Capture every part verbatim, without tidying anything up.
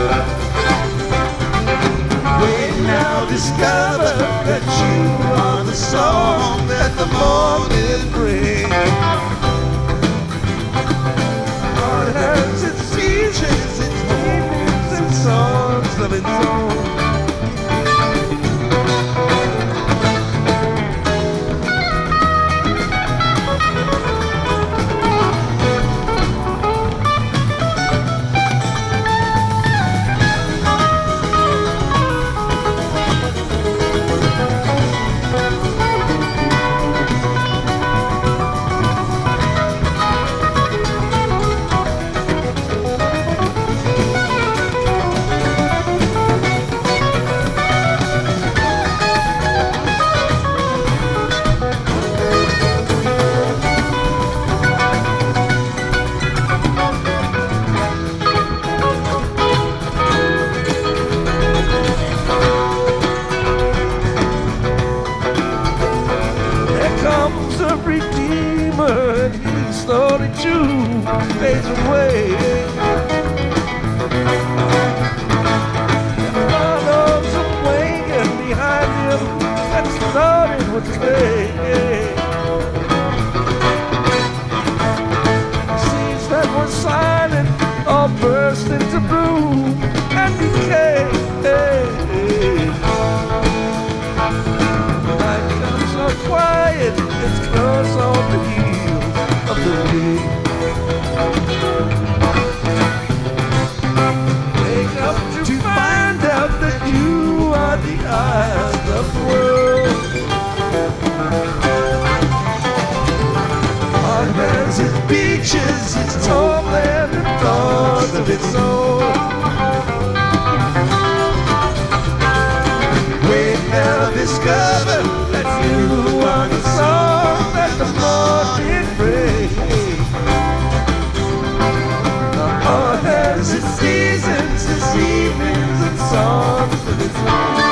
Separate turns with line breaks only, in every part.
We now discover that you are the song that the morning brings. Heart has its seasons, its evenings and songs of its own. Redeemer, and he slowly too fades away. And follows him waiting behind him and started with clay. Seeds that were silent all burst into bloom and decay. Night comes so quiet, it's close on the heels of the day. Wake up to, to find out that you are the eyes of the world. Heart has its beaches, its homeland and thoughts of its own. We now discover that you are the song that the morning brings. The heart has its seasons, its evenings and songs of its own.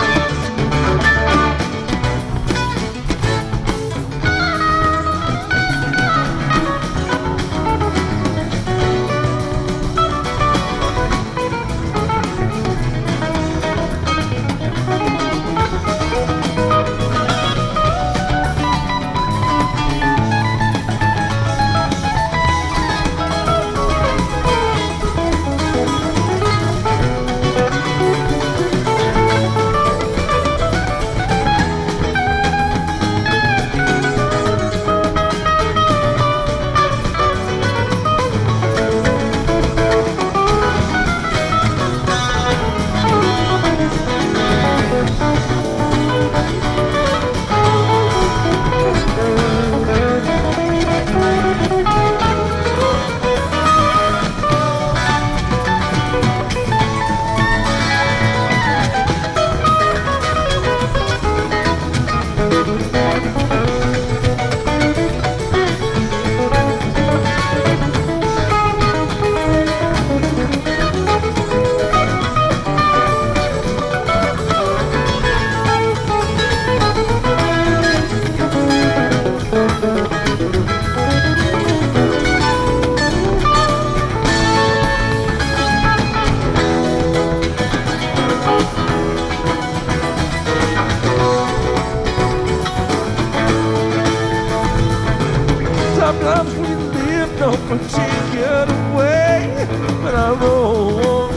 Sometimes we live no particular way, but I roll.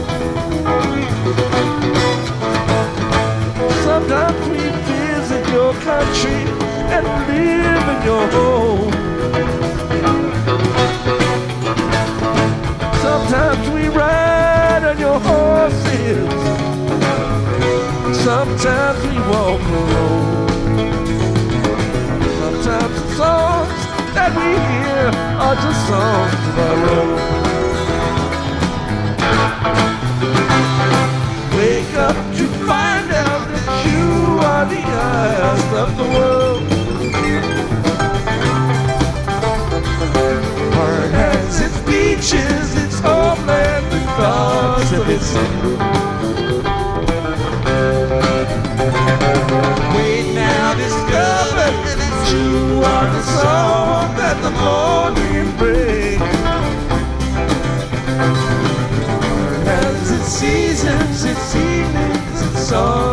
Sometimes we visit your country and live in your home. Sometimes we ride on your horses. Sometimes we walk alone. Sometimes the songs that we hear are just songs of our own. Wake up to find out that you are the eyes of the world. Heart has its beaches, its homeland, the thoughts of its own. We now discover that you are the song that the morning brings. Heart has nights, it's evenings, it's all